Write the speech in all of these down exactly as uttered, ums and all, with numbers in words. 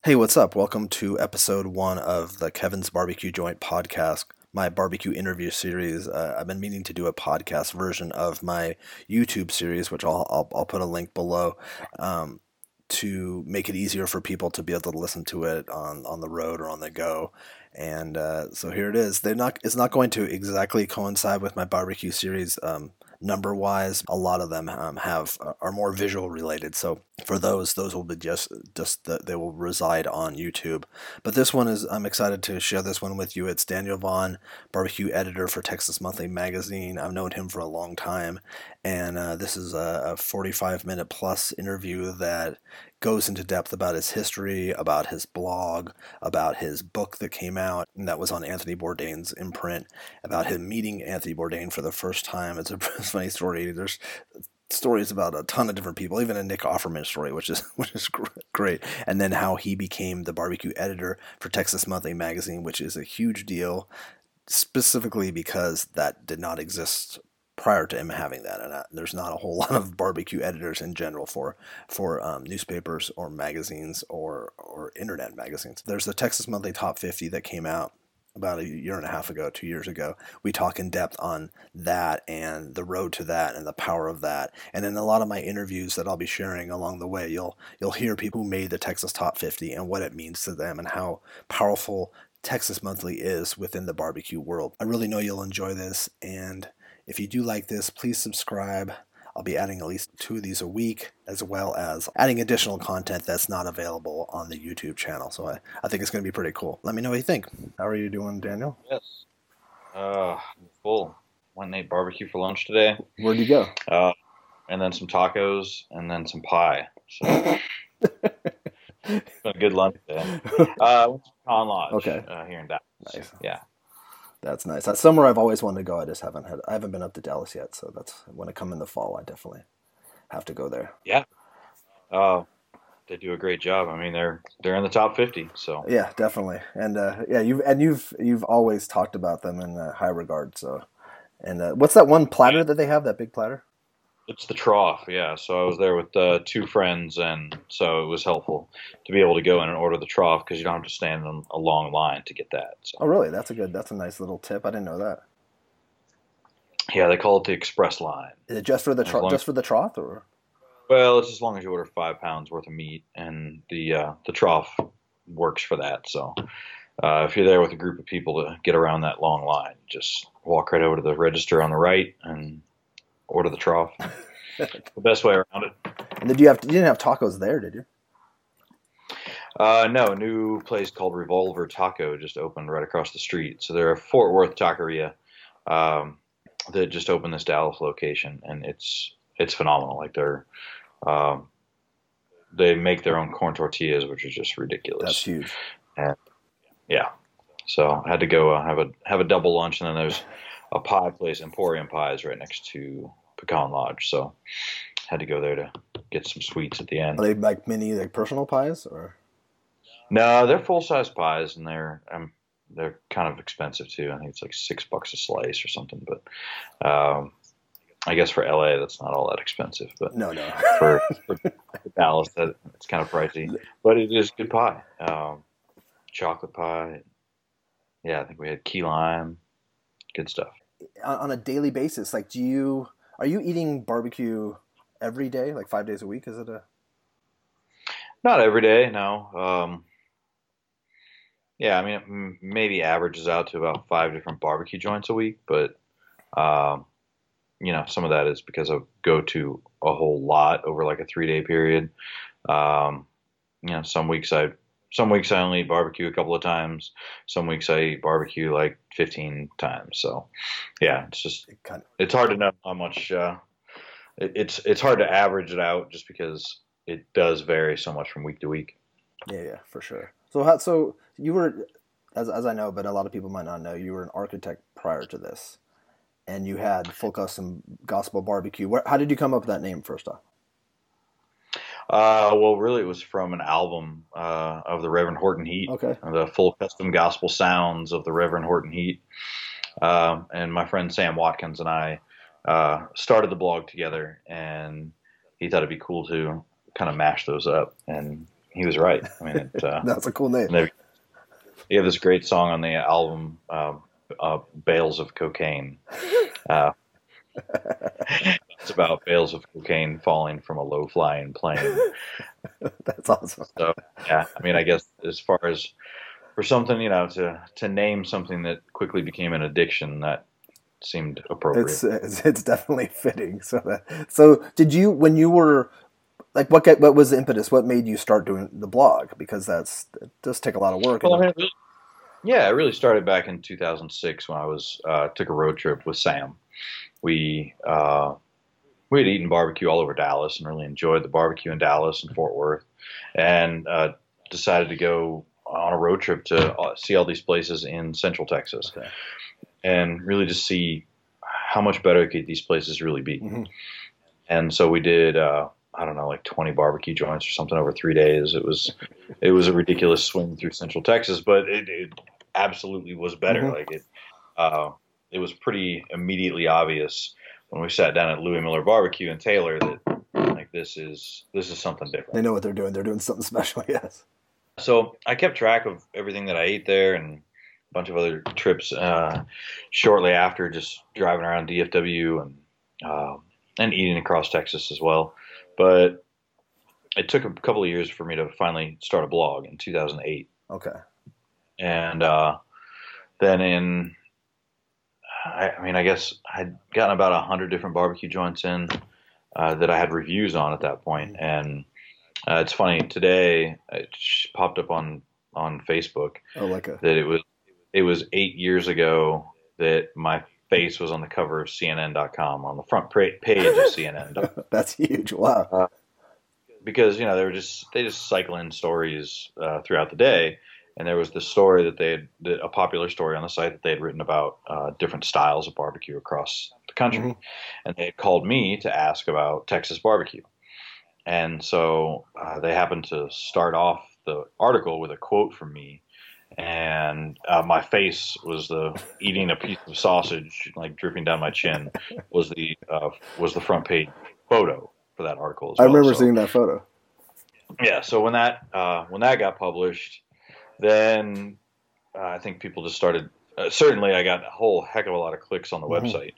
Hey, what's up? Welcome to episode one of the Kevin's Barbecue Joint podcast, my barbecue interview series. Uh, I've been meaning to do a podcast version of my YouTube series, which I'll, I'll, I'll put a link below, um, to make it easier for people to be able to listen to it on, on the road or on the go. And uh, so here it is. They're not. It's not going to exactly coincide with my barbecue series. Um, number wise, a lot of them um, have are more visual related. So for those, those will be just just the, they will reside on YouTube. But this one is I'm excited to share this one with you. It's Daniel Vaughn, barbecue editor for Texas Monthly Magazine. I've known him for a long time, and uh, this is a, a forty-five minute plus interview that goes into depth about his history, about his blog, about his book that came out and that was on Anthony Bourdain's imprint, about him meeting Anthony Bourdain for the first time. It's a funny story. There's stories about a ton of different people, even a Nick Offerman story, which is which is great. And then how he became the barbecue editor for Texas Monthly Magazine, which is a huge deal, specifically because that did not exist prior to him having that, and uh, there's not a whole lot of barbecue editors in general for for um, newspapers or magazines or or internet magazines. There's the Texas Monthly Top fifty that came out about a year and a half ago, two years ago. We talk in depth on that and the road to that and the power of that. And in a lot of my interviews that I'll be sharing along the way, you'll you'll hear people who made the Texas Top fifty and what it means to them and how powerful Texas Monthly is within the barbecue world. I really know you'll enjoy this, and if you do like this, please subscribe. I'll be adding at least two of these a week, as well as adding additional content that's not available on the YouTube channel. So I, I think it's going to be pretty cool. Let me know what you think. How are you doing, Daniel? Yes. Uh, I'm full. Went and ate barbecue for lunch today. Where'd you go? Uh, and then some tacos, and then some pie. So it's been a good lunch today. Uh, went to Pecan Lodge. Okay. Uh, here in Dallas. Nice. Yeah. That's nice. That's somewhere I've always wanted to go. I just haven't had. I haven't been up to Dallas yet. So that's when I come in the fall. I definitely have to go there. Yeah. Uh, they do a great job. I mean, they're they're in the top fifty. So Yeah, definitely. And uh, yeah, you've and you've you've always talked about them in uh, high regard. So, and uh, what's that one platter that they have? That big platter? it's the trough. Yeah. So I was there with uh, two friends, and so it was helpful to be able to go in and order the trough because you don't have to stand in a long line to get that. Oh, So really? That's a good. That's a nice little tip. I didn't know that. yeah, they call it the express line. Is it just for the As tro- long just for the trough, or? Well, it's as long as you order five pounds worth of meat, and the uh, the trough works for that. So uh, if you're there with a group of people to get around that long line, just walk right over to the register on the right and order the trough. The best way around it. And did you have? You didn't have tacos there, did you? Uh, no, a new place called Revolver Taco just opened right across the street. So they're a Fort Worth taqueria um, that just opened this Dallas location, and it's it's phenomenal. Like they're um, they make their own corn tortillas, which is just That's ridiculous. huge. And yeah, so I had to go uh, have a have a double lunch, and then there's a pie place, Emporium Pies, right next to Pecan Lodge. So had to go there to get some sweets at the Are end. they like mini, like personal pies, or? No, they're full size pies, and they're um, they're kind of expensive too. I think it's like six bucks a slice or something. But um, I guess for L A, that's not all that expensive. But No, no. for, for Dallas, that, it's kind of pricey. But it is good pie. Um, chocolate pie. Yeah, I think we had key lime. Good stuff. on on a daily basis, like, do you are you eating barbecue every day, like five days a week? Is it a? Not every day, no. Um, yeah, I mean, it m- maybe averages out to about five different barbecue joints a week, but um, you know, some of that is because I go to a whole lot over like a three day period. Um, you know, some weeks I some weeks I only eat barbecue a couple of times. Some weeks I eat barbecue like fifteen times. So, yeah, it's just It kind it's hard to know how much. Uh, it, it's it's hard to average it out just because it does vary so much from week to week. Yeah, yeah, for sure. So how, so you were, as as I know, but a lot of people might not know, you were an architect prior to this, and you had Full Custom Gospel Barbecue. Where, how did you come up with that name first off? Uh, well, really, it was from an album uh, of the Reverend Horton Heat, Okay. the full custom gospel sounds of the Reverend Horton Heat. Um, and my friend Sam Watkins and I uh, started the blog together, and he thought it'd be cool to kind of mash those up and he was right. I mean, it, uh, That's a cool name. they, you have this great song on the album, uh, uh, "Bales of Cocaine." Uh, it's about bales of cocaine falling from a low-flying plane. That's awesome. So yeah, I mean, I guess as far as for something, you know, to to name something that quickly became an addiction, that seemed appropriate. It's it's, it's definitely fitting. So that, so did you when you were like what what was the impetus? What made you start doing the blog? Because that's it does take a lot of work. Well, I mean, yeah, it really started back in two thousand six when I was uh, took a road trip with Sam. We uh, we had eaten barbecue all over Dallas and really enjoyed the barbecue in Dallas and Fort Worth, and uh, decided to go on a road trip to see all these places in Central Texas, Okay. and really just see how much better could these places really be. Mm-hmm. And so we did, uh, I don't know, like twenty barbecue joints or something over three days. It was, it was a ridiculous swing through Central Texas, but it, it absolutely was better. Mm-hmm. Like it, uh, it was pretty immediately obvious when we sat down at Louis Miller Barbecue in Taylor that like this is this is something different. They know what they're doing. They're doing something special. Yes. So I kept track of everything that I ate there and a bunch of other trips uh, shortly after, just driving around D F W and uh, and eating across Texas as well. But it took a couple of years for me to finally start a blog in two thousand eight. Okay. And uh, then in, I, I mean, I guess I'd gotten about a hundred different barbecue joints in uh, that I had reviews on at that point. And uh, it's funny, today it popped up on, on Facebook Oh, like a that it was it was eight years ago that my face was on the cover of C N N dot com, on the front pra- page of C N N. that's huge. Wow. Uh, because you know they were just they just cycle in stories uh, throughout the day, and there was this story that they had a popular story on the site that they had written about uh, different styles of barbecue across the country, Mm-hmm. and they had called me to ask about Texas barbecue, and so uh, they happened to start off the article with a quote from me. And uh, my face was the eating a piece of sausage, like dripping down my chin, was the uh, was the front page photo for that article as I well. remember So, seeing that photo. yeah. So when that uh, when that got published, then uh, I think people just started. Uh, certainly, I got a whole heck of a lot of clicks on the Mhm. website,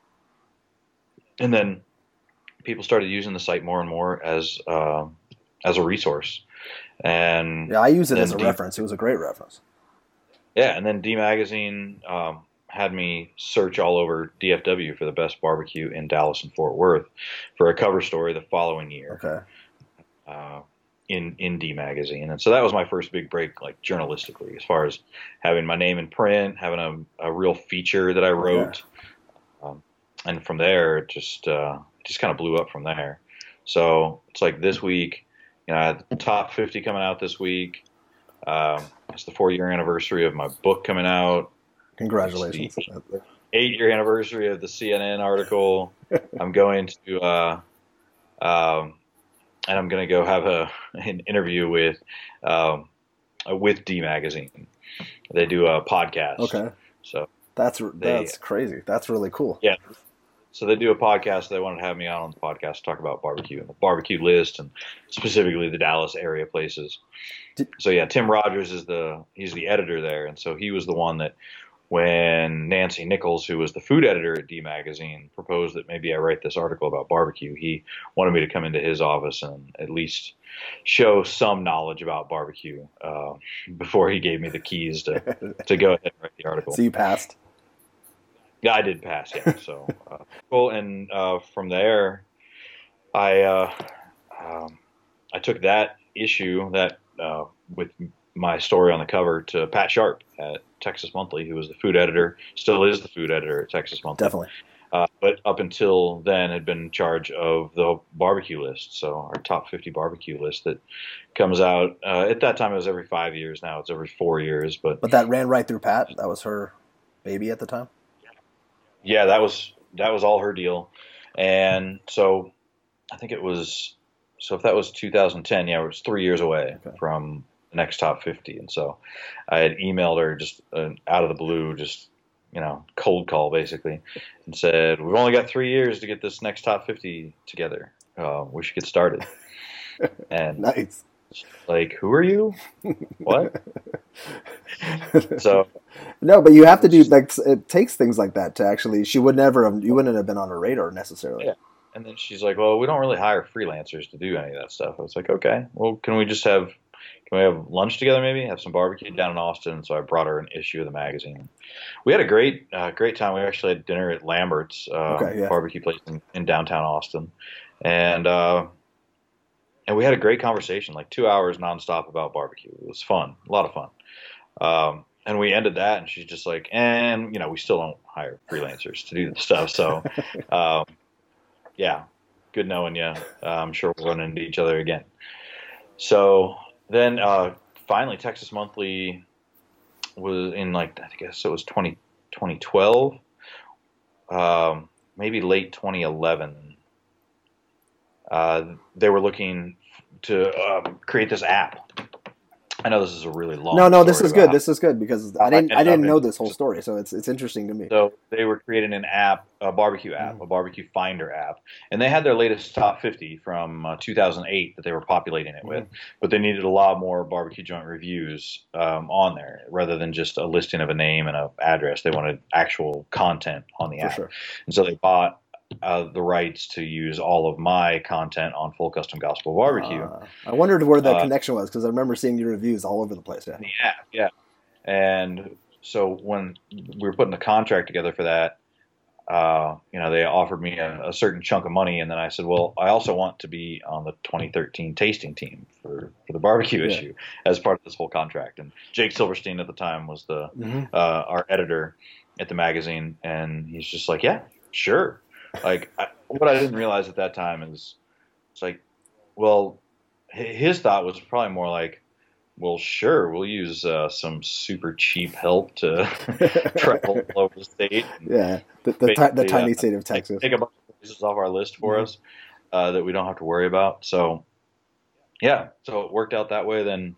and then people started using the site more and more as uh, as a resource. And Yeah, I use it then as a D- reference. It was a great reference. Yeah, and then D Magazine um, had me search all over D F W for the best barbecue in Dallas and Fort Worth for a cover story the following year Okay. uh, in in D Magazine, and so that was my first big break, like journalistically, as far as having my name in print, having a, a real feature that I wrote, um, and from there it just uh, it just kind of blew up from there. So it's like this week, you know, I had the top fifty coming out this week. Um, it's the four-year anniversary of my book coming out. Congratulations. It's the eight-year anniversary of the C N N article. I'm going to, uh, um, and I'm going to go have a an interview with um, with D Magazine. They do a podcast. Okay. So That's They- that's crazy. That's really cool. yeah. So they do a podcast. They wanted to have me on on the podcast to talk about barbecue and the barbecue list, and specifically the Dallas area places. Did- So yeah, Tim Rogers is the he's the editor there, and so he was the one that when Nancy Nichols, who was the food editor at D Magazine, proposed that maybe I write this article about barbecue, he wanted me to come into his office and at least show some knowledge about barbecue uh, before he gave me the keys to to go ahead and write the article. So you passed. Yeah, I did pass. Yeah, so uh, cool. And uh, from there, I uh, um, I took that issue that uh, with my story on the cover to Pat Sharp at Texas Monthly, who was the food editor, still is the food editor at Texas Monthly. Definitely. Uh, but up until then, had been in charge of the barbecue list. So our top fifty barbecue list that comes out uh, at that time it was every five years. Now it's every four years. But But that ran right through Pat. That was her baby at the time. yeah, that was that was all her deal, and so I think it was so if that was two thousand ten, yeah, it was three years away Okay. from the next top fifty, and so I had emailed her just uh, out of the blue, just you know, cold call basically, and said we've only got three years to get this next top fifty together. Uh, we should get started, and Nice. Like, who are you? What? So no, but you have to do like it takes things like that to actually. She would never have. You wouldn't have been on her radar necessarily. yeah. And then she's like, well, we don't really hire freelancers to do any of that stuff. I was like, okay, well, can we just have, can we have lunch together maybe? Have some barbecue down in Austin. So I brought her an issue of the magazine. We had a great, uh, great time. We actually had dinner at Lambert's uh, Okay, yeah. barbecue place in, in downtown Austin. And, uh, and we had a great conversation, like two hours nonstop about barbecue. It was fun, a lot of fun. Um, and we ended that, and she's just like, and you know, we still don't hire freelancers to do the stuff. So, um, yeah, good knowing you. Uh, I'm sure we'll run into each other again. So then, uh, finally, Texas Monthly was in like I guess it was twenty, twenty twelve, um, maybe late twenty eleven. Uh, they were looking to um, create this app. I know this is a really long. No, no, this is good. How, This is good because I didn't, I didn't know this whole story, so it's it's interesting to me. So they were creating an app, a barbecue app, mm-hmm. a barbecue finder app, and they had their latest top fifty from uh, two thousand eight that they were populating it mm-hmm. with. But they needed a lot more barbecue joint reviews um, on there rather than just a listing of a name and an address. They wanted actual content on the For app, sure. and so they bought Uh, the rights to use all of my content on Full Custom Gospel Barbecue. Uh, I wondered where that uh, connection was because I remember seeing your reviews all over the place. Yeah, yeah, yeah. And so when we were putting the contract together for that, uh, you know, they offered me a, a certain chunk of money, and then I said, well, I also want to be on the twenty thirteen tasting team for, for the barbecue yeah. issue as part of this whole contract. And Jake Silverstein at the time was the mm-hmm. uh, our editor at the magazine, and he's just like, yeah, sure. Like, I, what I didn't realize at that time is, it's like, well, his thought was probably more like, well, sure, we'll use uh, some super cheap help to travel all over the state. Yeah, the, the, t- the tiny uh, state of Texas. Take a bunch of places off our list for mm-hmm. us uh, that we don't have to worry about. So, yeah, so it worked out that way. Then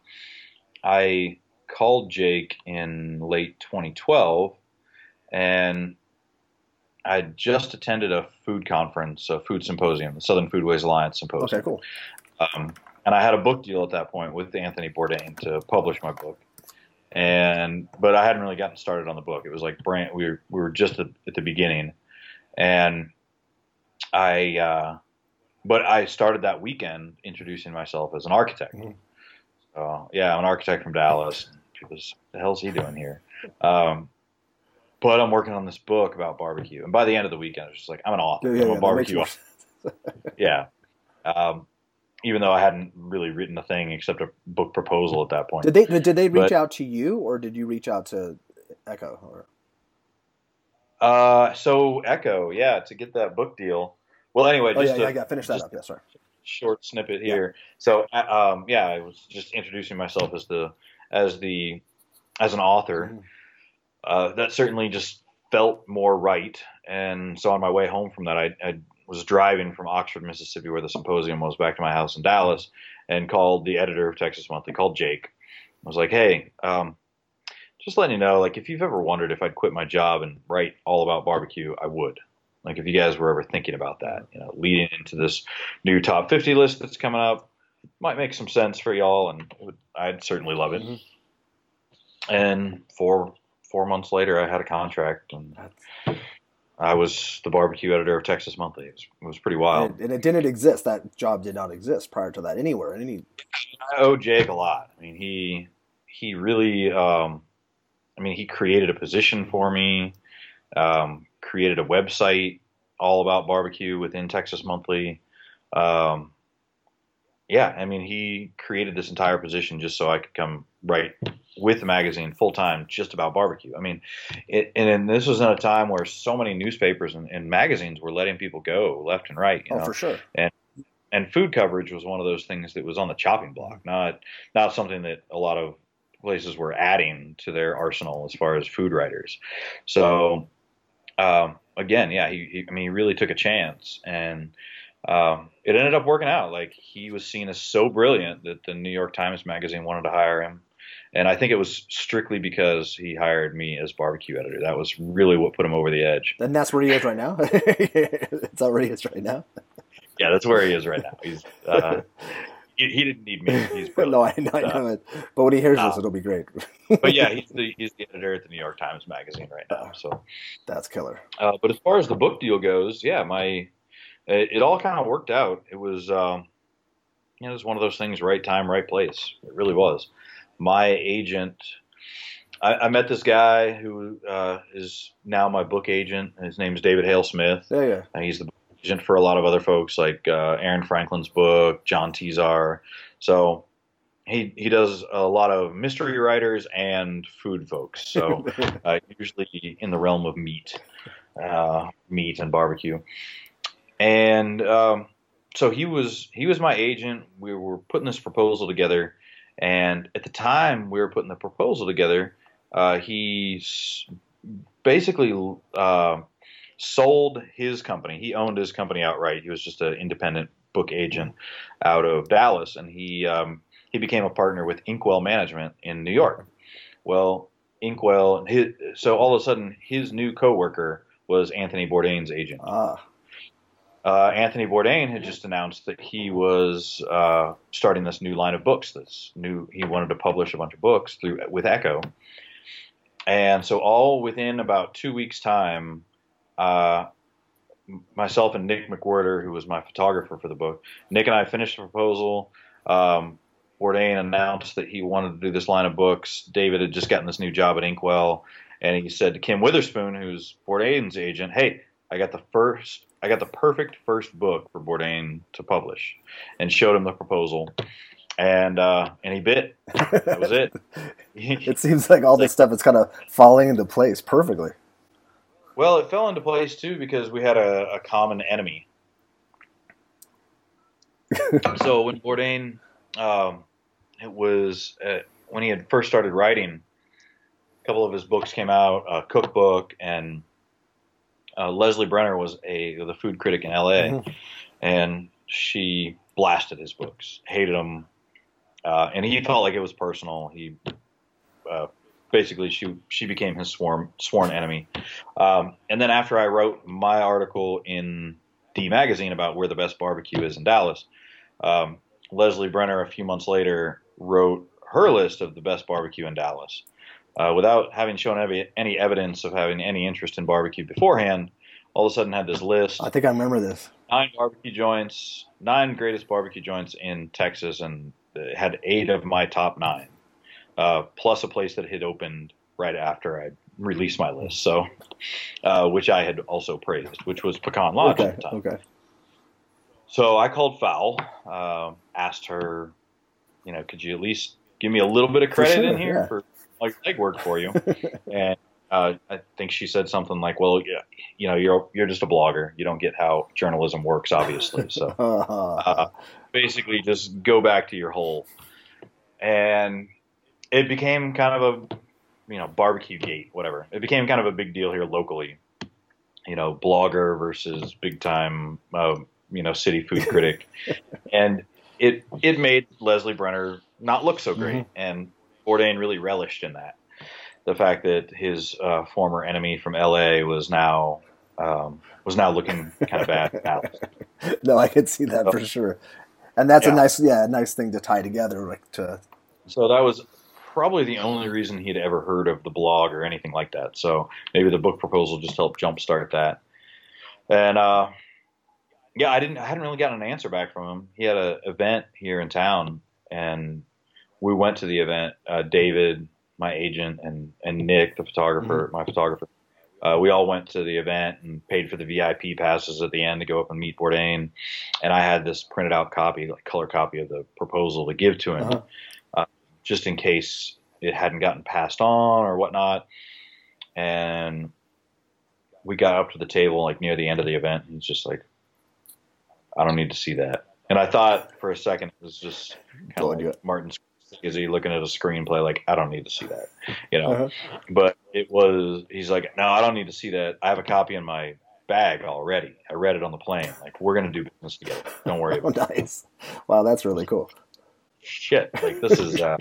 I called Jake in late twenty twelve, and I just attended a food conference, a food symposium, the Southern Foodways Alliance symposium. Okay, cool. Um, and I had a book deal at that point with Anthony Bourdain to publish my book, and but I hadn't really gotten started on the book. It was like brand, we were we were just at, at the beginning, and I uh, but I started that weekend introducing myself as an architect. Mm-hmm. So yeah, I'm an architect from Dallas. What the hell's he doing here? Um, But I'm working on this book about barbecue, and by the end of the weekend, I was just like, I'm an author. Yeah, I'm yeah, a barbecue author. yeah. Um, even though I hadn't really written a thing except a book proposal at that point. Did they did they reach but, out to you, or did you reach out to Echo? Or? Uh, so Echo, yeah, to get that book deal. Well, anyway, oh, just yeah, to, yeah, I got finish that up. Yeah, sorry. Short snippet here. Yeah. So, um, yeah, I was just introducing myself as the as the as an author. Mm-hmm. Uh, that certainly just felt more right. And so on my way home from that, I, I was driving from Oxford, Mississippi, where the symposium was, back to my house in Dallas, and called the editor of Texas Monthly, called Jake. I was like, hey, um, just letting you know, like, if you've ever wondered if I'd quit my job and write all about barbecue, I would. Like, if you guys were ever thinking about that, you know, leading into this new top fifty list that's coming up, might make some sense for y'all, and it would, I'd certainly love it. Mm-hmm. And for Four months later, I had a contract, and I was the barbecue editor of Texas Monthly. It was, it was pretty wild. And, and it didn't exist. That job did not exist prior to that anywhere. Any. I owe Jake a lot. I mean, he he really. Um, I mean, he created a position for me. Um, created a website all about barbecue within Texas Monthly. Um, yeah, I mean, he created this entire position just so I could come write with the magazine full time just about barbecue. I mean, it, and, and this was in a time where so many newspapers and, and magazines were letting people go left and right. You oh, know? for sure. And and food coverage was one of those things that was on the chopping block, not not something that a lot of places were adding to their arsenal as far as food writers. So um, again, yeah, he, he I mean, he really took a chance, and um, it ended up working out. Like, he was seen as so brilliant that the New York Times magazine wanted to hire him. And I think it was strictly because he hired me as barbecue editor. That was really what put him over the edge. And that's where he is right now? That's where he is right now? Yeah, that's where he is right now. He's uh, he, he didn't need me. He's brilliant. No, I know, I know it. But when he hears uh, this, it'll be great. But yeah, he's the he's the editor at the New York Times Magazine right now. So that's killer. Uh, but as far as the book deal goes, yeah, my it, it all kind of worked out. It was um, you know, it was one of those things, right time, right place. It really was. My agent, I, I met this guy who uh, is now my book agent. His name is David Hale Smith. Yeah, yeah. And he's the agent for a lot of other folks like uh, Aaron Franklin's book, John Tezar. So he he does a lot of mystery writers and food folks. So uh, usually in the realm of meat, uh, meat and barbecue. And um, so he was he was my agent. We were putting this proposal together. And at the time we were putting the proposal together, uh, he s- basically uh, sold his company. He owned his company outright. He was just an independent book agent out of Dallas, and he um, he became a partner with Inkwell Management in New York. Well, Inkwell, his, so all of a sudden, his new coworker was Anthony Bourdain's agent. Ah. Uh, Anthony Bourdain had just announced that he was uh, starting this new line of books. This new, he wanted to publish a bunch of books through with Echo, and so all within about two weeks' time, uh, myself and Nick McWhirter, who was my photographer for the book, Nick and I finished the proposal. Um, Bourdain announced that he wanted to do this line of books. David had just gotten this new job at Inkwell, and he said to Kim Witherspoon, who's Bourdain's agent, "Hey, I got the first." I got the perfect first book for Bourdain to publish, and showed him the proposal, and uh, and he bit. That was it. It seems like all this stuff is kind of falling into place perfectly. Well, it fell into place too because we had a, a common enemy. So when Bourdain, um, it was uh, when he had first started writing, a couple of his books came out, a cookbook and. Uh, Leslie Brenner was a the food critic in L A, mm-hmm. and she blasted his books, hated them, uh, and he felt like it was personal. He uh, basically she she became his sworn sworn enemy. Um, and then after I wrote my article in D Magazine about where the best barbecue is in Dallas, um, Leslie Brenner a few months later wrote her list of the best barbecue in Dallas. Uh, without having shown any, any evidence of having any interest in barbecue beforehand, all of a sudden had this list. I think I remember this. Nine barbecue joints, nine greatest barbecue joints in Texas, and it had eight of my top nine, uh, plus a place that had opened right after I released my list, so uh, which I had also praised, which was Pecan Lodge okay, at the time. Okay. So I called Fowl, uh, asked her, you know, could you at least give me a little bit of credit sure, in here yeah. for like legwork for you? And uh, I think she said something like, "Well, yeah, you know, you're you're just a blogger. You don't get how journalism works, obviously. So uh, basically, just go back to your hole." And it became kind of a, you know, barbecue gate, whatever. It became kind of a big deal here locally. You know, blogger versus big time, uh, you know, city food critic, and it it made Leslie Brenner not look so great, mm-hmm. and Bourdain really relished in that. The fact that his uh, former enemy from L A was now um, was now looking kind of bad. No, I could see that so, for sure, and that's yeah. a nice, yeah, a nice thing to tie together. Like to. So that was probably the only reason he'd ever heard of the blog or anything like that. So maybe the book proposal just helped jumpstart that. And uh, yeah, I didn't, I hadn't really gotten an answer back from him. He had an event here in town, and we went to the event. Uh, David, my agent, and and Nick, the photographer, mm-hmm. my photographer. Uh, we all went to the event and paid for the V I P passes at the end to go up and meet Bourdain. And I had this printed out copy, like color copy of the proposal to give to him, uh-huh. uh, just in case it hadn't gotten passed on or whatnot. And we got up to the table like near the end of the event, and he's just like, "I don't need to see that." And I thought for a second it was just kind of like Martin Scorsese looking at a screenplay like, "I don't need to see that," you know. Uh-huh. But it was, he's like, "No, I don't need to see that. I have a copy in my bag already. I read it on the plane. Like, we're gonna do business together. Don't worry about oh, it." Nice. Wow, that's really cool. Shit, like this is, uh,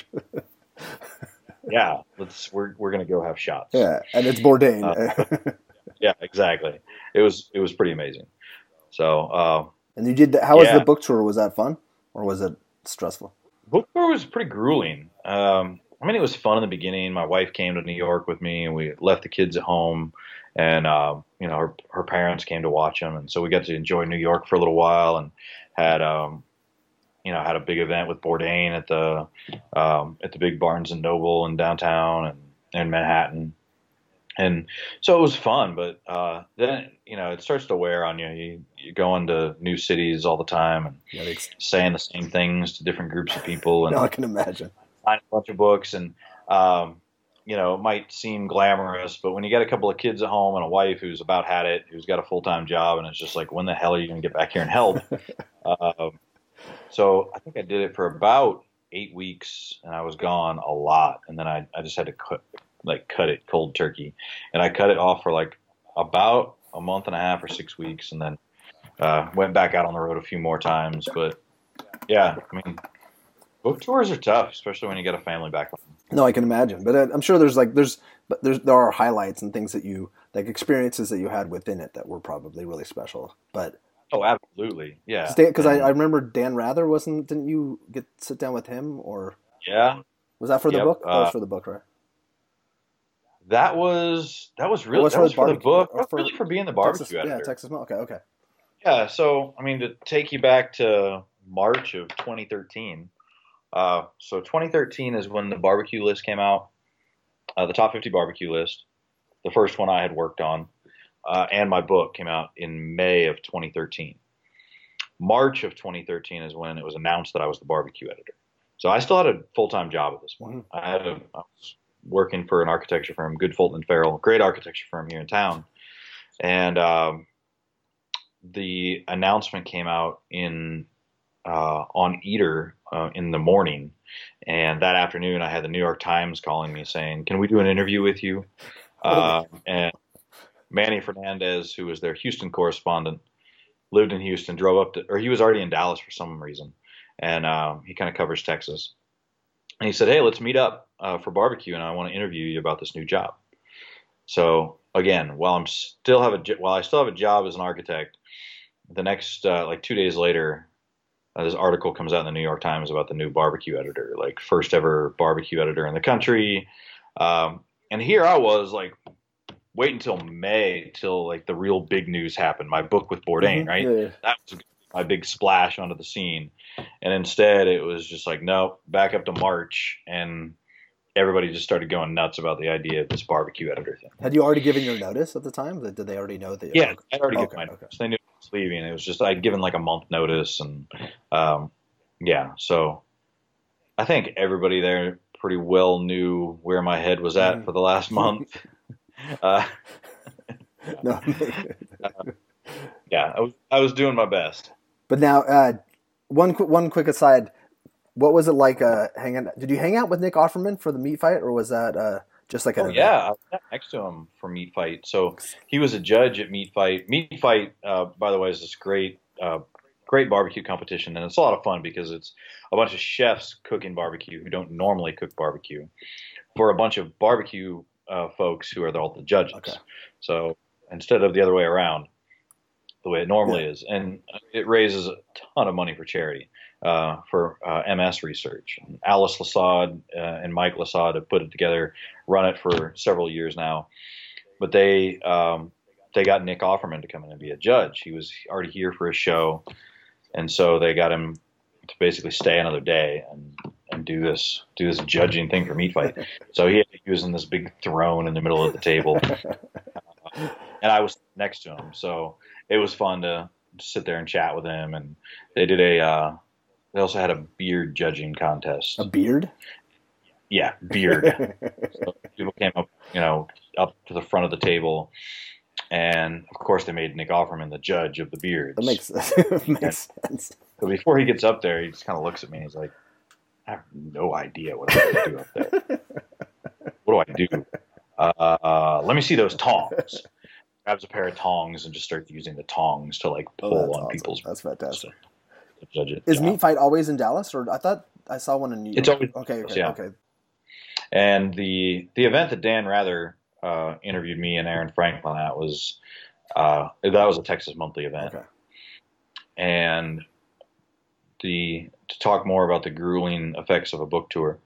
yeah. Let's we're we're gonna go have shots. Yeah, and it's Bourdain. uh, yeah, exactly. It was it was pretty amazing. So. Uh, And you did. How was yeah. the book tour? Was that fun, or was it? stressful? Book tour was pretty grueling. Um, I mean, it was fun in the beginning. My wife came to New York with me, and we left the kids at home. And uh, you know, her her parents came to watch them, and so we got to enjoy New York for a little while, and had um, you know, had a big event with Bourdain at the um, at the big Barnes and Noble in downtown and in Manhattan. And so it was fun, but uh, then you know it starts to wear on you. You you go into new cities all the time and Yeah, they- saying the same things to different groups of people, and no, I can imagine. sign a bunch of books, and um, you know it might seem glamorous, but when you got a couple of kids at home and a wife who's about had it, who's got a full time job, and it's just like, when the hell are you going to get back here and help? um, so I think I did it for about eight weeks, and I was gone a lot, and then I I just had to cut like cut it cold turkey, and I cut it off for like about a month and a half or six weeks, and then uh, went back out on the road a few more times. But yeah, I mean, book tours are tough, especially when you get a family back home. No, I can imagine, but uh, I'm sure there's like there's but there's there are highlights and things that you like, experiences that you had within it that were probably really special. But Oh, absolutely, yeah. because I, And I remember Dan Rather, wasn't didn't you get sit down with him, or yeah, was that for the yep. book? That was Uh, for the book, right? that was that was Or really was that for was the for the barbecue, book, or not for really for being the Texas? barbecue Yeah, editor. Texas Mo. Okay, okay. Yeah, so I mean, to take you back to March of twenty thirteen. Uh, so twenty thirteen is when the barbecue list came out, uh, the top fifty barbecue list, the first one I had worked on, uh, and my book came out in May of twenty thirteen. March of twenty thirteen is when it was announced that I was the barbecue editor. So I still had a full-time job at this point. Mhm. I had a, I was working for an architecture firm, Good Fulton and Farrell, great architecture firm here in town, and um, the announcement came out in uh, on Eater uh, in the morning, and that afternoon I had the New York Times calling me saying, "Can we do an interview with you?" Uh, and Manny Fernandez, who was their Houston correspondent, lived in Houston, drove up to, or he was already in Dallas for some reason, and um, he kind of covers Texas. And he said, "Hey, let's meet up uh, for barbecue, and I want to interview you about this new job." So again, while I'm still have a j- while I still have a job as an architect, the next uh, like two days later, uh, this article comes out in the New York Times about the new barbecue editor, like first ever barbecue editor in the country. Um, and here I was like, wait until May till like the real big news happened. My book with Bourdain, Mhm. right? Yeah, yeah. That was my big splash onto the scene. And instead it was just like, no, back up to March, and everybody just started going nuts about the idea of this barbecue editor thing. Had you already given your notice at the time? Did did they already know that? Yeah, I'd already Okay, given my okay. notice. They knew I was leaving. It was just I'd given like a month notice, and um, yeah. So I think everybody there pretty well knew where my head was at Mhm. for the last month. uh, No. yeah, I was I was doing my best. But now, uh, one qu- one quick aside. What was it like uh, hanging? Did you hang out with Nick Offerman for the meat fight, or was that uh, just like an Oh event? yeah, I sat next to him for Meat Fight. So he was a judge at Meat Fight. Meat Fight, uh, by the way, is this great, uh, great barbecue competition, and it's a lot of fun because it's a bunch of chefs cooking barbecue who don't normally cook barbecue for a bunch of barbecue uh, folks who are the, all the judges. Okay. So instead of the other way around, the way it normally Yeah. is, and it raises a ton of money for charity. Uh, for uh, M S research. And Alice Lasad uh, and Mike Lasad have put it together, run it for several years now. But they um, they got Nick Offerman to come in and be a judge. He was already here for a show, and so they got him to basically stay another day and, and do this do this judging thing for Meat Fight. So he, he was in this big throne in the middle of the table, uh, and I was next to him. So it was fun to sit there and chat with him. And they did a uh, They also had a beard judging contest. A beard? Yeah, beard. So people came up, you know, up to the front of the table, and of course they made Nick Offerman the judge of the beards. That makes that makes sense. So before he gets up there, he just kind of looks at me and he's like, "I have no idea what I'm going to do up there. What do I do? Uh, let me see those tongs." Grabs a pair of tongs and just starts using the tongs to like Oh, pull that's on awesome. people's. That's fantastic. To judge it. Is Yeah. Meat Fight always in Dallas, or I thought I saw one in New York? It's always okay. Okay. yeah. Okay. And the the event that Dan Rather uh, interviewed me and Aaron Franklin at was uh, that was a Texas Monthly event, Okay. and the to talk more about the grueling effects of a book tour.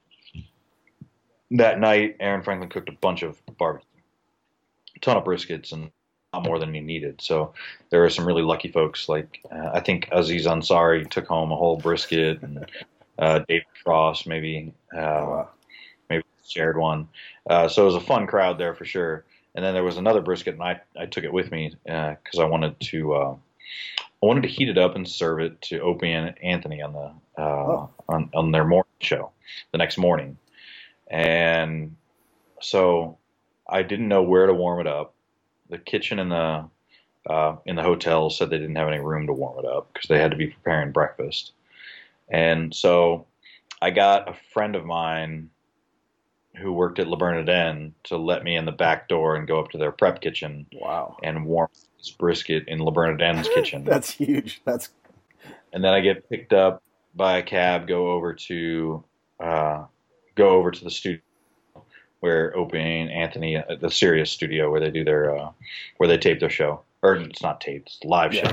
That night, Aaron Franklin cooked a bunch of barbecue, a ton of briskets, and not more than he needed. So there were some really lucky folks. Like uh, I think Aziz Ansari took home a whole brisket, and uh, David Frost maybe uh, Oh, wow. maybe shared one. Uh, so it was a fun crowd there for sure. And then there was another brisket, and I, I took it with me because uh, I wanted to uh, I wanted to heat it up and serve it to Opie and Anthony on the uh, Oh. on on their morning show the next morning. And so I didn't know where to warm it up. The kitchen in the uh, in the hotel said they didn't have any room to warm it up because they had to be preparing breakfast. And so I got a friend of mine who worked at Le Bernardin to let me in the back door and go up to their prep kitchen Wow. and warm this brisket in Le Bernardin's kitchen. That's huge. That's And then I get picked up by a cab, go over to uh, go over to the studio where Opie and Anthony, uh, the Sirius studio where they do their uh, where they tape their show, or it's not taped, it's a live Yeah. show.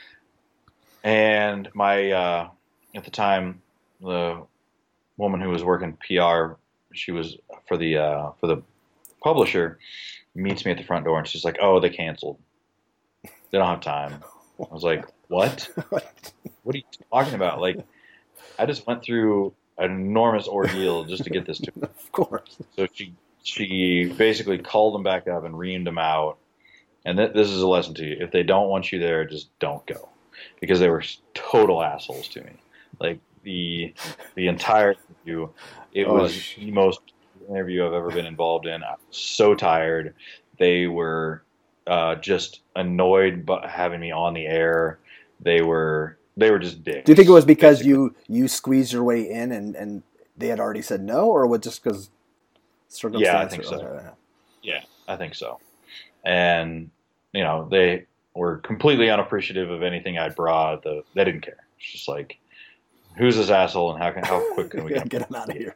And my uh, at the time, the woman who was working P R, she was for the uh, for the publisher, meets me at the front door and she's like, "Oh, they canceled. They don't have time." I was like, "What? What are you talking about?" Like, I just went through an enormous ordeal just to get this to her. Of course. So she she basically called them back up and reamed them out. And th- this is a lesson to you: if they don't want you there, just don't go, because they were total assholes to me. Like the the entire interview, it Oh, was sh- the most interview I've ever been involved in. I was so tired. They were uh, just annoyed by having me on the air. They were they were just dicks. Do you think it was because basically. you you squeezed your way in and, and they had already said no, or was it just because circumstance? Yeah, I think so. Okay. Yeah, I think so. And you know, they were completely unappreciative of anything I brought. The, they didn't care. It's just like, who's this asshole, and how can how quick can we Yeah, get him? get him out of here.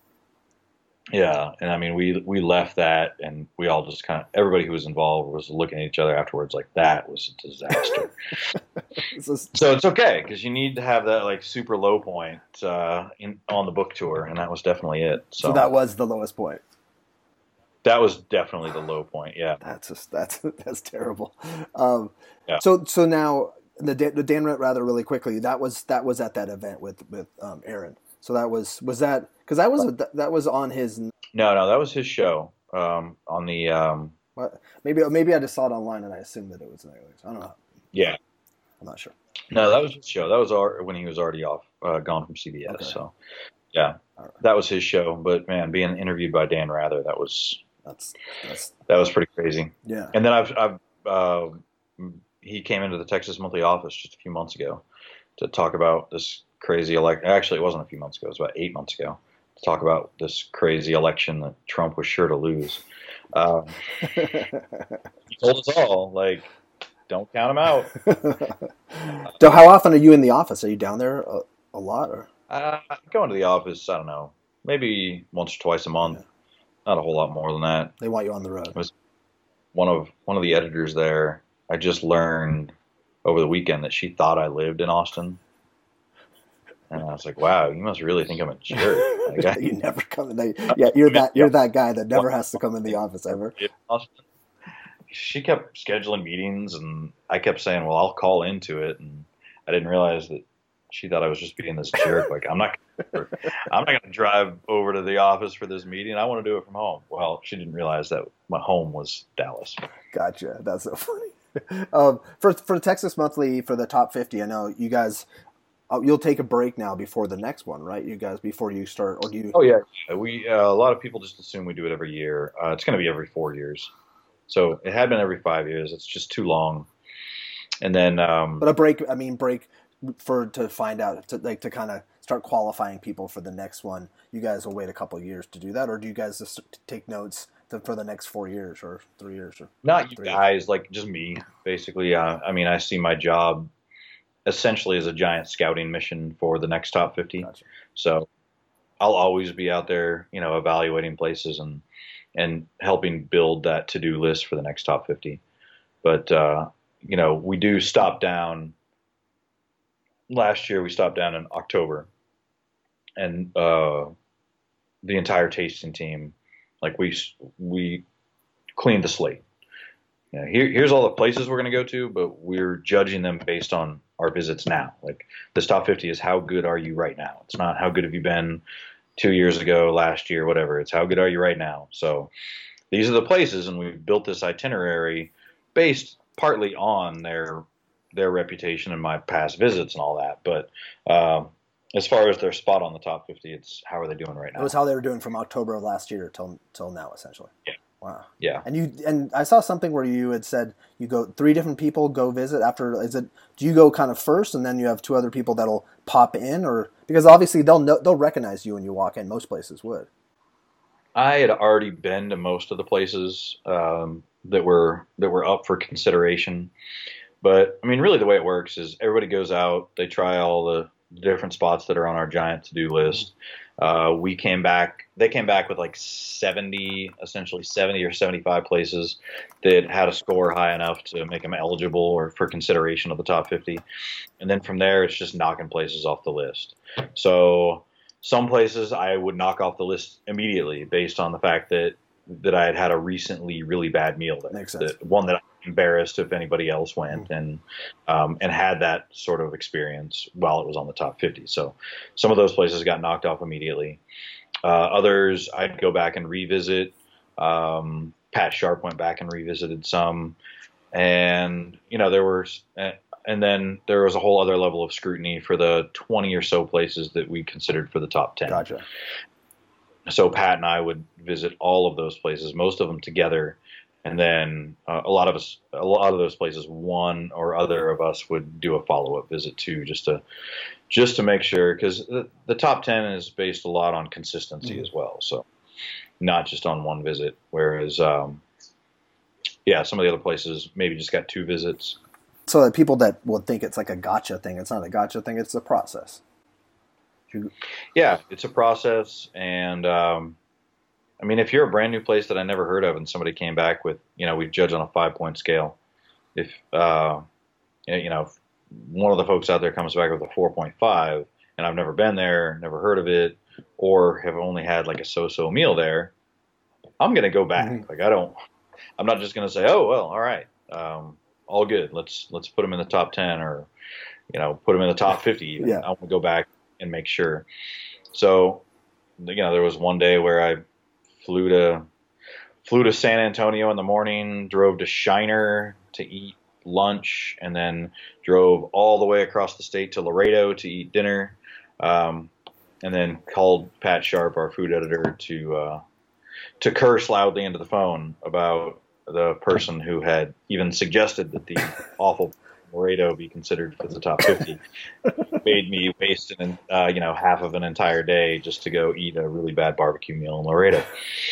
Yeah, and I mean, we we left that, and we all just kind of everybody who was involved was looking at each other afterwards like that was a disaster. This is- So it's okay because you need to have that like super low point uh, in on the book tour, and that was definitely it. So, so that was the lowest point. that was definitely the low point. Yeah. That's just that's that's terrible. Um, Yeah. So so now the Dan- the Dan rather really quickly. That was that was at that event with with um, Aaron. So that was was that because that was that was on his. No, no, that was his show um, on the. Um, What, maybe maybe I just saw it online and I assumed that it was Netflix. I don't know. yeah. I'm not sure. No, that was his show. That was our, when he was already off, uh, gone from C B S. Okay. So, yeah, All right. that was his show. But man, being interviewed by Dan Rather, that was That's that's that was pretty crazy. yeah. And then I've, I've uh, he came into the Texas Monthly office just a few months ago to talk about this crazy election. Actually, it wasn't a few months ago; it was about eight months ago. To talk about this crazy election that Trump was sure to lose. Um, he told us all, like, don't count him out. So how often are you in the office? Are you down there a, a lot? Or Uh, I go into the office, I don't know, maybe once or twice a month. Yeah. Not a whole lot more than that. they want you on the road? One of one of the editors there, I just learned over the weekend that she thought I lived in Austin. And I was like, wow, you must really think I'm a jerk. Like, I You never come in. They, yeah, you're that you're that guy that never has to come in the office ever. live in Austin. She kept scheduling meetings, and I kept saying, well, I'll call into it. And I didn't realize that she thought I was just being this jerk. Like, I'm not, I'm not going to drive over to the office for this meeting. I want to do it from home. Well, she didn't realize that my home was Dallas. Gotcha. That's so funny. Um, for for the Texas Monthly for the top fifty, I know you guys. Uh, you'll take a break now before the next one, right? You guys before you start, or do you? Oh yeah, we uh, a lot of people just assume we do it every year. Uh, it's going to be every four years. So it had been every five years. It's just too long. And then, um, But a break. I mean, break for to find out to like to kind of start qualifying people for the next one. You guys will wait a couple of years to do that, or do you guys just take notes to, for the next four years or three years or? not you three guys, like just me, basically. Uh, I mean, I see my job essentially as a giant scouting mission for the next top fifty. Gotcha. So I'll always be out there, you know, evaluating places and and helping build that to-do list for the next top fifty. But uh, you know, we do stop down last year we stopped down in October, and uh, the entire tasting team, like we we cleaned the slate. You know, here, here's all the places we're going to go to, but we're judging them based on our visits now. Like this top fifty is how good are you right now? It's not how good have you been two years ago, last year, whatever. It's how good are you right now? So these are the places, and we've built this itinerary based partly on their their reputation and my past visits and all that. But um, as far as their spot on the top fifty, it's how are they doing right now? It was how they were doing from October of last year till till now, essentially. Yeah. Wow. Yeah. And you and I saw something where you had said you go three different people go visit after. Is it? Do you go kind of first, and then you have two other people that'll pop in, or because obviously they'll know, they'll recognize you when you walk in. Most places would. I had already been to most of the places um, that were that were up for consideration, but I mean, really, the way it works is everybody goes out, they try all the different spots that are on our giant to-do list. Uh, we came back, they came back with like seventy, essentially seventy or seventy-five places that had a score high enough to make them eligible or for consideration of the top fifty. And then from there, it's just knocking places off the list. So some places I would knock off the list immediately based on the fact that that I had had a recently really bad meal there. Makes sense. That, one that I'm embarrassed if anybody else went mm-hmm. and um, and had that sort of experience while it was on the top fifty. So some of those places got knocked off immediately. Uh, others I'd go back and revisit. Um, Pat Sharp went back and revisited some, and you know there were. Uh, And then there was a whole other level of scrutiny for the twenty or so places that we considered for the top ten. Gotcha. So Pat and I would visit all of those places, most of them together. And then uh, a lot of us, a lot of those places, one or other of us would do a follow-up visit too, just to, just to make sure, because the, the top ten is based a lot on consistency mm-hmm. as well. So not just on one visit. Whereas, um, yeah, some of the other places maybe just got two visits. So that people that will think it's like a gotcha thing, it's not a gotcha thing, it's a process. You... Yeah, it's a process. And, um, I mean, if you're a brand new place that I never heard of and somebody came back with, you know, we judge on a five point scale. If, uh, you know, if one of the folks out there comes back with a four point five and I've never been there, never heard of it, or have only had like a so-so meal there, I'm going to go back. Mm-hmm. Like, I don't, I'm not just going to say, oh, well, all right. Um, all good. Let's, let's put them in the top ten or, you know, put them in the top fifty. Even. Yeah. I want to go back and make sure. So, you know, there was one day where I flew to, flew to San Antonio in the morning, drove to Shiner to eat lunch, and then drove all the way across the state to Laredo to eat dinner. Um, and then called Pat Sharp, our food editor, to, uh, to curse loudly into the phone about the person who had even suggested that the awful Laredo be considered for the top fifty. Made me waste an, uh, you know, half of an entire day just to go eat a really bad barbecue meal in Laredo.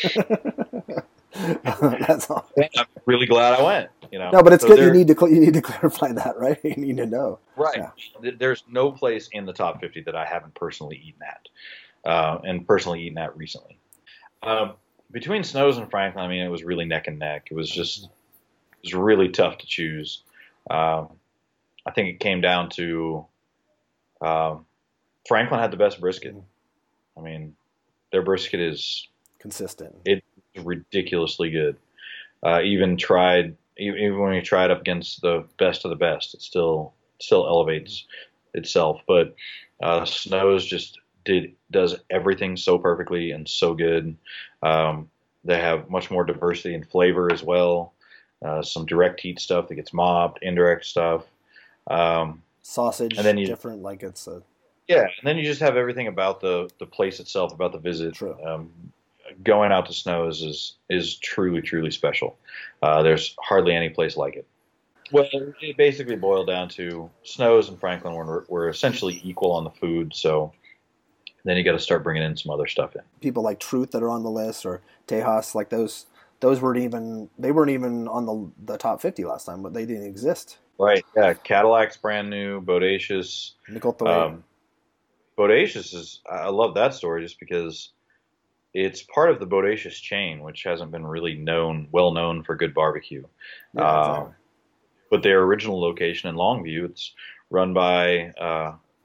That's awesome. I'm really glad I went. You know, no, but it's so good. You need to you need to clarify that, right? You need to know, right? Yeah. There's no place in the top fifty that I haven't personally eaten at, uh, and personally eaten at recently. Um, Between Snows and Franklin, I mean, it was really neck and neck. It was just, it was really tough to choose. Um, I think it came down to um, Franklin had the best brisket. I mean, their brisket is consistent. It's ridiculously good. Uh, even tried, even when you try it up against the best of the best, it still still elevates itself. But uh, Snows just did does everything so perfectly and so good. Um, they have much more diversity in flavor as well. Uh, some direct heat stuff that gets mopped, indirect stuff. Um, Sausage, and then you, different, like it's a... Yeah, and then you just have everything about the, the place itself, about the visit. True. Um, going out to Snows is, is truly, truly special. Uh, there's hardly any place like it. Well, it basically boiled down to Snows and Franklin were, were essentially equal on the food, so then you got to start bringing in some other stuff in. People like Truth that are on the list, or Tejas, like those, those weren't even they weren't even on the the top fifty last time, but they didn't exist. Right? Yeah. Cadillac's brand new. Bodacious. Nickel um, Bodacious is I love that story just because it's part of the Bodacious chain, which hasn't been really known, well known for good barbecue. Yeah, exactly. uh, but their original location in Longview, it's run by uh,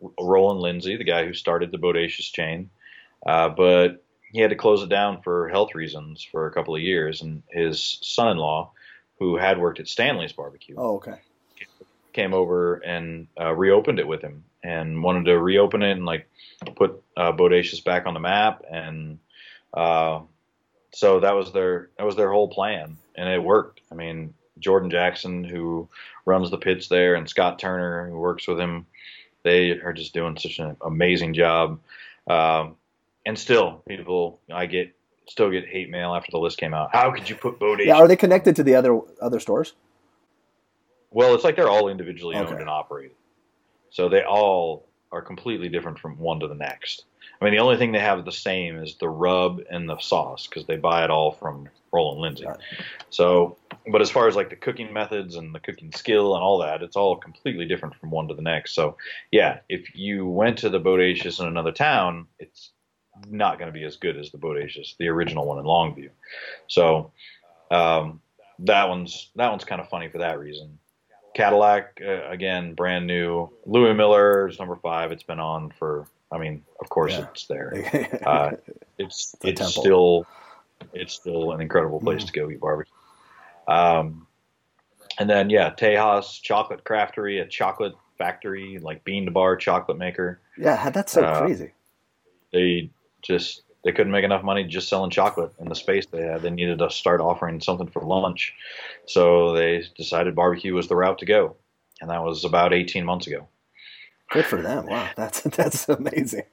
Roland Lindsay, the guy who started the Bodacious chain, uh, but he had to close it down for health reasons for a couple of years. And his son-in-law, who had worked at Stanley's Barbecue, Oh, okay. came over and uh, reopened it with him and wanted to reopen it and like put uh, Bodacious back on the map. And uh, so that was their that was their whole plan, and it worked. I mean, Jordan Jackson, who runs the pits there, and Scott Turner, who works with him, they are just doing such an amazing job. Um, and still, people, I get still get hate mail after the list came out. How could you put Bodacious? Yeah, are they connected to the other other stores? Well, it's like they're all individually Okay. owned and operated. So they all are completely different from one to the next. I mean, the only thing they have the same is the rub and the sauce, because they buy it all from Roland Lindsay. Right. So, but as far as like the cooking methods and the cooking skill and all that, it's all completely different from one to the next. So, yeah, if you went to the Bodacious in another town, it's not going to be as good as the Bodacious, the original one in Longview. So, um, that one's that one's kind of funny for that reason. Cadillac, uh, again, brand new. Louis Miller is number five. It's been on for, I mean, of course Yeah. it's there. Uh, it's a it's temple. still it's still an incredible place Mhm. to go eat barbecue. Um, and then yeah, Tejas Chocolate Craftery, a chocolate factory, like bean to bar chocolate maker. Yeah, that's so Uh, crazy. They just they couldn't make enough money just selling chocolate in the space they had. They needed to start offering something for lunch. So they decided barbecue was the route to go. And that was about eighteen months ago. Good for them. Wow, that's that's amazing.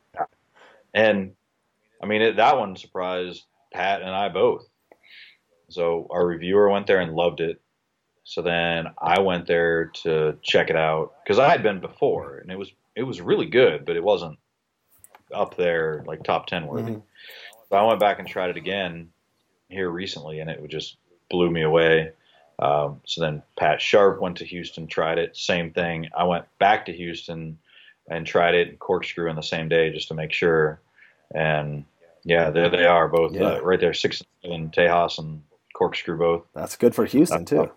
And I mean, it, that one surprised Pat and I both. So our reviewer went there and loved it. So then I went there to check it out because I had been before, and it was it was really good, but it wasn't up there like top ten worthy. Mhm. So I went back and tried it again here recently, and it just blew me away. Um, so then Pat Sharp went to Houston, tried it, same thing. I went back to Houston and tried it in Corkscrew on the same day just to make sure. And yeah, there they are, both Yeah. uh, right there, six and seven, Tejas and Corkscrew both. That's good for Houston too.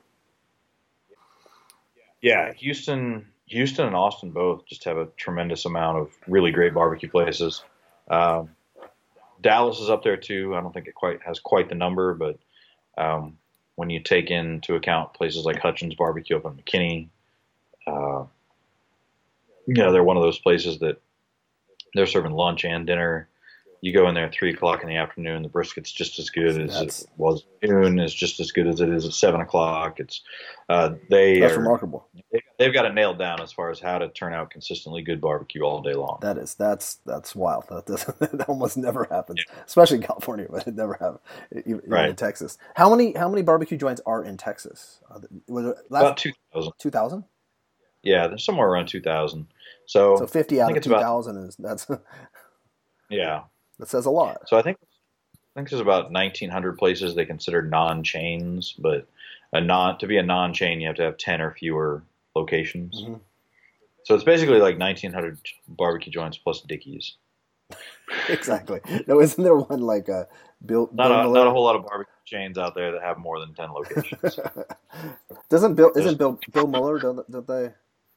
Yeah, Houston, Houston and Austin both just have a tremendous amount of really great barbecue places. Um, Dallas is up there too. I don't think it quite has quite the number, but um, when you take into account places like Hutchins Barbecue up in McKinney, uh, you know, they're one of those places that they're serving lunch and dinner. You go in there at three o'clock in the afternoon, the brisket's just as good as That's- it was at noon. Is just as good as it is at seven o'clock. It's uh, they That's are, remarkable. they- they've got it nailed down as far as how to turn out consistently good barbecue all day long. That is that's that's wild. That doesn't that almost never happens, especially in California, but it never happens even Right. in Texas. How many how many barbecue joints are in Texas? Uh, Was it About last two thousand. two thousand? Yeah, there's somewhere around two thousand. So, So fifty I out think of it's two about thousand is that's yeah. that says a lot. So I think I think there's about nineteen hundred places they consider non-chains, but a non to be a non-chain you have to have ten or fewer locations. Mhm. So it's basically like nineteen hundred barbecue joints plus Dickies. Exactly. No, isn't there one like uh, Bill? Not Bill a, Miller? not a whole lot of barbecue chains out there that have more than ten locations. Doesn't Bill? Isn't Bill Bill Miller? Don't, don't they?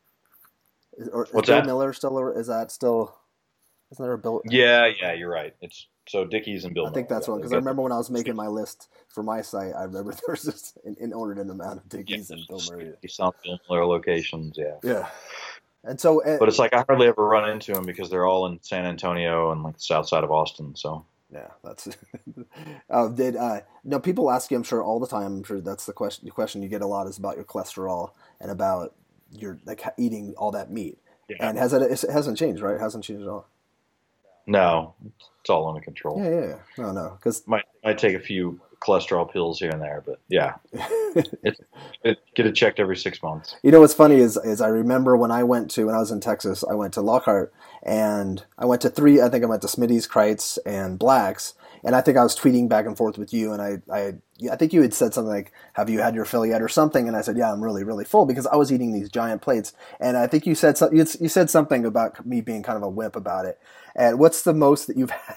Is, or is What's Bill that? Miller still? a- Is that still? Isn't there a Bill? yeah, yeah, you're right. It's so Dickies and Bill. I think Miller, that's yeah, one they because I got remember when I was making my list for my site, I remember there was just an inordinate amount of the- Dickies and Bill Murray. some Bill Miller locations, yeah. Yeah, and so uh, But it's like I hardly ever run into them because they're all in San Antonio and like the south side of Austin. So yeah, that's. uh, did uh, no people ask you? I'm sure all the time. I'm sure that's the question. The question you get a lot is about your cholesterol and about your like ha- eating all that meat. yeah. And has it? It hasn't changed, right? It hasn't changed at all. No, it's all under control. Yeah, yeah, yeah. No, no, because Might might take a few cholesterol pills here and there, but yeah, it, it, get it checked every six months. you know what's funny is is I remember when I went to when I was in Texas, I went to Lockhart and I went to three. I think I went to Smitty's, Kreitz, and Blacks, and I think I was tweeting back and forth with you, and I I I think you had said something like, "Have you had your fill yet?" or something, and I said, "Yeah, I'm really really full," because I was eating these giant plates, and I think you said so, you you said something about me being kind of a wimp about it. And what's the most that you've had?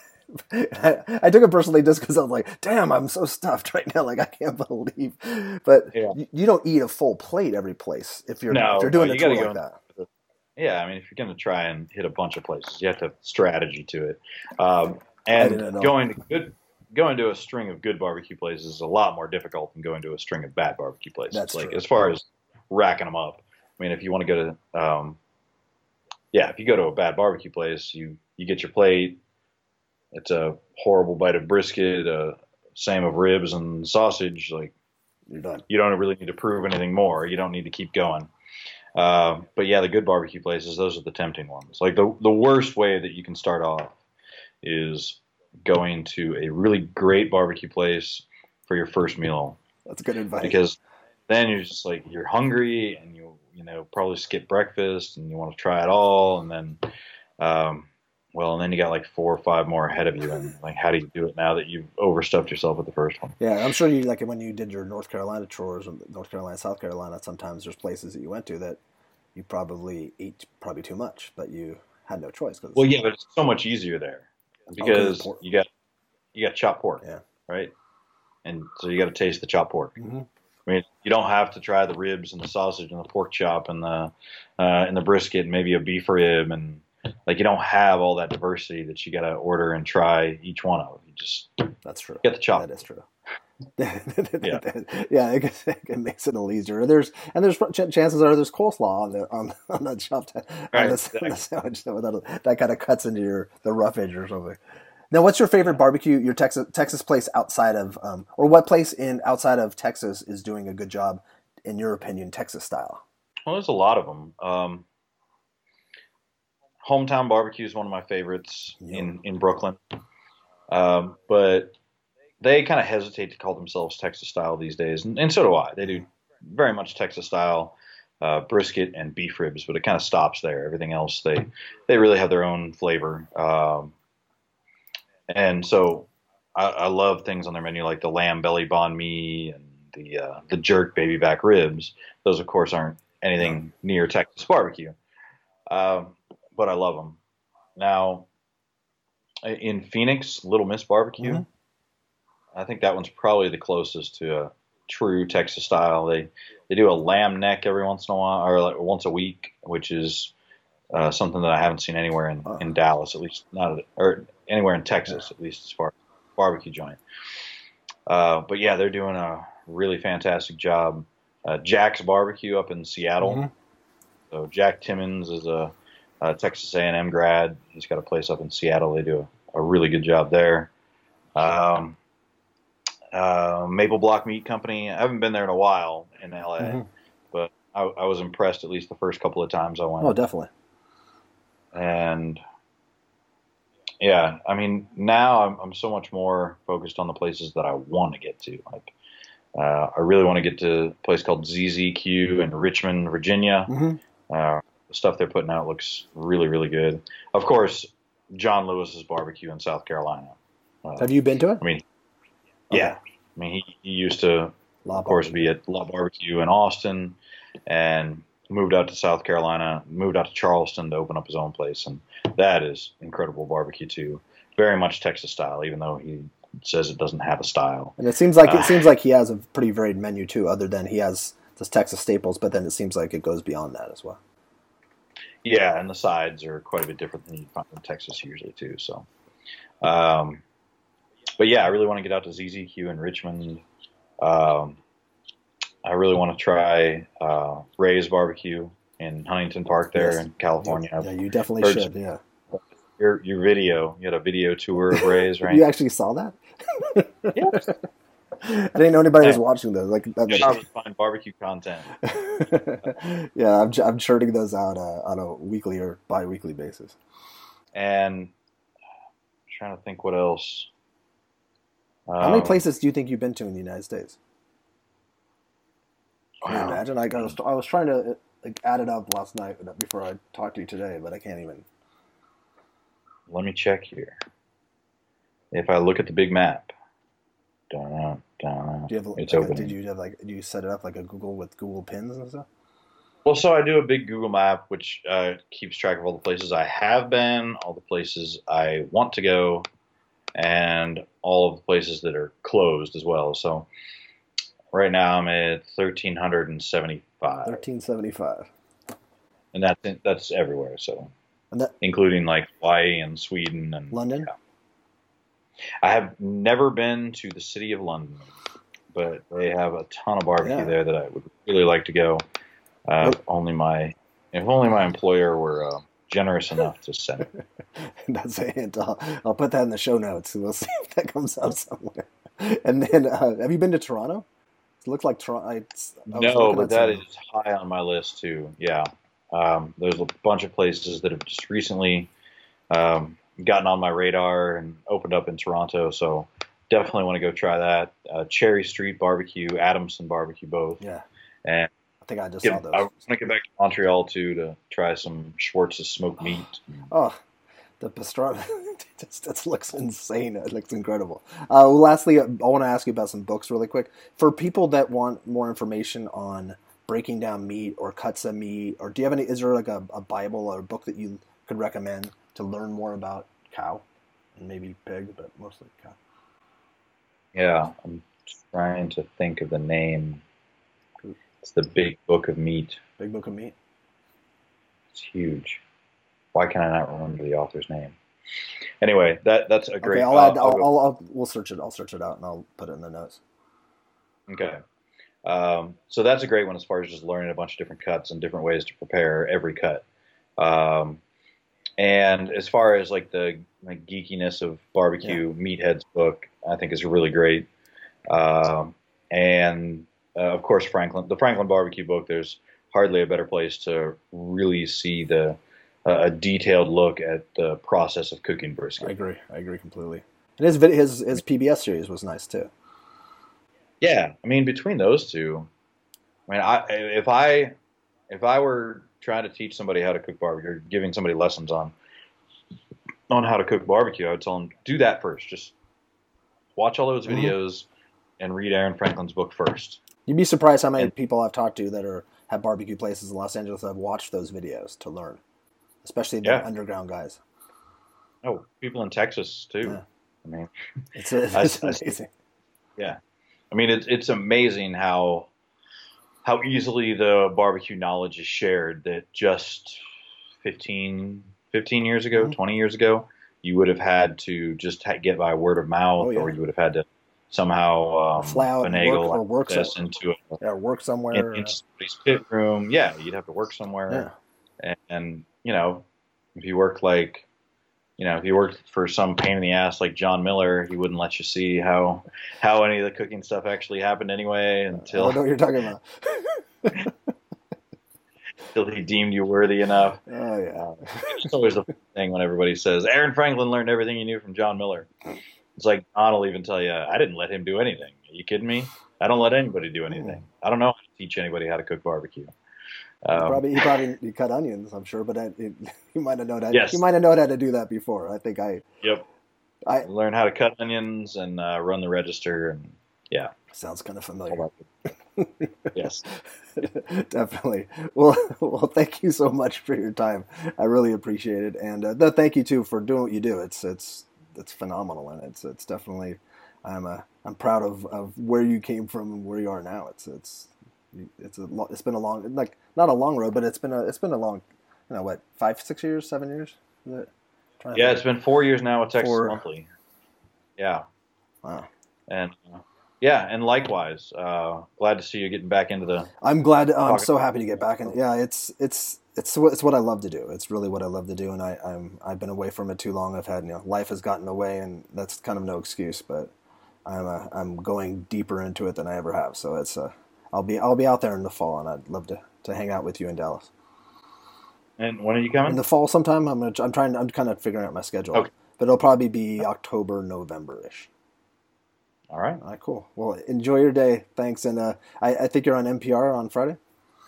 I, I took it personally just because I was like, damn, I'm so stuffed right now. Like, I can't believe. But Yeah. you, you don't eat a full plate every place if you're, No, if you're doing no, a you tour gotta like go that. Yeah, I mean, if you're going to try and hit a bunch of places, you have to have strategy to it. Um, I and didn't know. going to good, going to a string of good barbecue places is a lot more difficult than going to a string of bad barbecue places. That's Like true. as far as racking them up, I mean, if you want to go to, um, yeah, if you go to a bad barbecue place, you you get your plate. It's a horrible bite of brisket, uh, same of ribs and sausage. Like You're done. you don't really need to prove anything more. You don't need to keep going. Uh, but yeah, the good barbecue places, those are the tempting ones. Like the the worst way that you can start off is going to a really great barbecue place for your first meal, That's good advice. because then you're just like you're hungry and you you know probably skip breakfast and you want to try it all, and then um, well, and then you got like four or five more ahead of you, and like how do you do it now that you've overstuffed yourself with the first one? Yeah, I'm sure you like when you did your North Carolina tours, North Carolina, South Carolina. Sometimes there's places that you went to that you probably ate probably too much, but you had no choice because Well, yeah, but it's so much easier there because pork. you got you got chopped pork, Yeah. right? And so you got to taste the chopped pork. Mm-hmm. I mean, you don't have to try the ribs and the sausage and the pork chop and the uh, and the brisket and maybe a beef rib, and like you don't have all that diversity that you got to order and try each one of. You just That's true. get the chop. That is true. yeah, yeah, it, it makes it a little easier. There's and there's ch- chances are there's coleslaw on the on on the chopped on, Right, the, exactly. on the sandwich so that that kind of cuts into your the rough edge or something. Now, what's your favorite barbecue? Your Texas Texas place outside of, um, or what place in outside of Texas is doing a good job, in your opinion, Texas style? Well, there's a lot of them. Um, Hometown Barbecue is one of my favorites Yeah. in in Brooklyn, um, but they kind of hesitate to call themselves Texas style these days, and, and so do I. They do very much Texas style uh, brisket and beef ribs, but it kind of stops there. Everything else, they they really have their own flavor, um, and so I, I love things on their menu like the lamb belly banh mi and the uh, the jerk baby back ribs. Those, of course, aren't anything near Texas barbecue, um, but I love them. Now in Phoenix, Little Miss Barbecue. Mm-hmm. I think that one's probably the closest to a true Texas style. They they do a lamb neck every once in a while, or like once a week, which is uh, something that I haven't seen anywhere in, Oh. in Dallas, at least not, or anywhere in Texas, at least as far as barbecue joint. Uh, but yeah, they're doing a really fantastic job. Uh, Jack's Barbecue up in Seattle. Mm-hmm. So Jack Timmons is a, a Texas A and M grad. He's got a place up in Seattle. They do a, a really good job there. Um, Uh, Maple Block Meat Company. I haven't been there in a while in L A, Mm-hmm. but I, I was impressed at least the first couple of times I went. Oh, definitely. And yeah, I mean, now I'm, I'm so much more focused on the places that I want to get to. Like, uh, I really want to get to a place called Z Z Q in Richmond, Virginia. Mm-hmm. Uh, the stuff they're putting out looks really, really good. Of course, John Lewis's Barbecue in South Carolina. Uh, Have you been to it? I mean, Okay. yeah. I mean, he, he used to, La of course, Barbecue. be at La Barbecue in Austin, and moved out to South Carolina, moved out to Charleston to open up his own place, and that is incredible barbecue too. Very much Texas style, even though he says it doesn't have a style. And it seems like Uh, it seems like he has a pretty varied menu too. Other than he has the Texas staples, but then it seems like it goes beyond that as well. Yeah, and the sides are quite a bit different than you find in Texas usually too. So, um, but yeah, I really want to get out to Z Z Q in Richmond. Um, I really want to try uh, Ray's Barbecue in Huntington Park there Yes. in California. Yeah, you definitely Heard should. Yeah. Your your video, you had a video tour of Ray's, right? You actually saw that? Yeah. I didn't know anybody was Yeah. watching those. Like, that, I was find barbecue content. yeah, I'm I'm churning those out uh, on a weekly or bi-weekly basis. And I'm trying to think what else. How many Um, places do you think you've been to in the United States? Can you wow. imagine? Like, I was I was trying to like add it up last night before I talked to you today, but I can't even. Let me check here. If I look at the big map, dun, dun, Do you have it's like a, open. did you have like do you set it up like a Google with Google Pins and stuff? Well, so I do a big Google map, which uh, keeps track of all the places I have been, all the places I want to go, and all of the places that are closed as well. So right now I'm at thirteen seventy-five. Thirteen seventy five. and that's in, that's everywhere. So, And that including like Hawaii and Sweden and London. Yeah. I have never been to the city of London, but they have a ton of barbecue Yeah. there that I would really like to go. Uh, What- if only my if only my employer were uh, generous enough to send me. That's a hint. I'll, I'll put that in the show notes. We'll see if that comes up somewhere. And then, uh, have you been to Toronto? It looks like Toronto. I, I was No, looking but at that some- is high on my list too. Yeah, um, there's a bunch of places that have just recently um, gotten on my radar and opened up in Toronto. So definitely want to go try that. Uh, Cherry Street Barbecue, Adamson Barbecue, both. Yeah, And I think I just get, saw those. I want to get back to Montreal too to try some Schwartz's smoked meat. Oh, the pastrami. That looks insane. It looks incredible. Uh, well, lastly, I want to ask you about some books really quick. For people that want more information on breaking down meat or cuts of meat, or do you have any, is there like a, a Bible or a book that you could recommend to learn more about cow? And maybe pig, but mostly cow. Yeah, I'm trying to think of the name. It's the Big Book of Meat. Big Book of Meat? It's huge. Why can I not remember the author's name? Anyway, that that's a great. Okay, I'll uh, add, I'll I'll, go- I'll, I'll, we'll search it. I'll search it out and I'll put it in the notes. Okay. Um, so that's a great one as far as just learning a bunch of different cuts and different ways to prepare every cut. Um, and as far as like the like, geekiness of barbecue, Meathead's book, I think is really great. Um, and uh, of course, Franklin, the Franklin Barbecue book, there's hardly a better place to really see the uh, a detailed look at the process of cooking brisket. I agree. I agree completely. And his, vid- his, his P B S series was nice too. Yeah, I mean between those two, I mean, I if I if I were trying to teach somebody how to cook barbecue, or giving somebody lessons on on how to cook barbecue, I would tell them do that first. Just watch all those Mhm. videos and read Aaron Franklin's book first. You'd be surprised how many And- people I've talked to that are have barbecue places in Los Angeles that have watched those videos to learn, especially the Yeah. underground guys. Oh, people in Texas too. Yeah. I mean, It's, it's I- I- amazing. yeah. I mean, it's it's amazing how how easily the barbecue knowledge is shared. That just fifteen, fifteen years ago, Mhm. twenty years ago, you would have had to just ha- get by word of mouth, Oh, yeah. or you would have had to somehow um, Fly out and work- finagle or work access some- into a, Yeah, work somewhere. in, into somebody's pit room. Yeah, you'd have to work somewhere. yeah. And, and you know, if you worked like, you know, if you worked for some pain in the ass like John Miller, he wouldn't let you see how how any of the cooking stuff actually happened anyway I don't until know what you're talking about. until he deemed you worthy enough. Oh yeah. It's always the thing when everybody says Aaron Franklin learned everything he knew from John Miller. It's like John will even tell you, I didn't let him do anything. Are you kidding me? I don't let anybody do anything. I don't know how to teach anybody how to cook barbecue. Um, probably he probably he cut onions, I'm sure, but I, it, he might have known how, Yes. he might have known how to do that before. I think I Yep. I Learn how to cut onions and uh, run the register, and yeah, sounds kind of all familiar. that good. Yes. Definitely. Well, well, thank you so much for your time. I really appreciate it, and uh, no, thank you too for doing what you do. It's it's it's phenomenal, and it's it's definitely I'm uh, I'm proud of, of where you came from and where you are now. It's it's it's a lo- it's been a long like not a long road, but it's been a it's been a long you know what five six years seven years. Is it? Trying to Yeah, think. it's been four years now with Texas Four. Monthly. Yeah, Wow. and uh, yeah, and likewise, uh, glad to see you getting back into the. I'm glad. Oh, I'm Talking- so happy to get back in. Yeah, it's it's it's what it's what I love to do. It's really what I love to do, and I, I'm I've been away from it too long. I've had you know life has gotten away, and that's kind of no excuse. But I'm uh, I'm going deeper into it than I ever have. So it's uh, I'll be I'll be out there in the fall, and I'd love to, to hang out with you in Dallas And when are you in coming? the fall sometime. I'm gonna, I'm trying I'm kind of figuring out my schedule, Okay. but it'll probably be October November ish. All right. All right, cool. Well, enjoy your day. Thanks, and uh, I I think you're on N P R on Friday.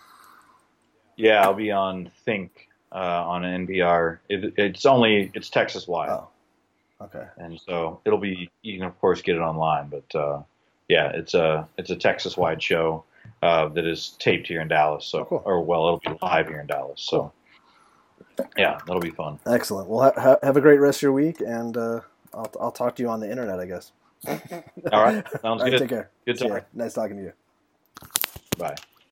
Yeah, I'll be on Think uh, on N P R. It, it's only it's Texas wide, Oh, okay. and so it'll be. You can of course get it online, but uh, yeah, it's a it's a Texas wide show uh, that is taped here in Dallas. So, Oh, cool. or well, it'll be live here in Dallas. So, yeah, that'll be fun. Excellent. Well, ha- ha- have a great rest of your week, and uh, I'll I'll talk to you on the internet, I guess. All right, sounds All right, good. take care. Good See ya. talk. Nice talking to you. Bye.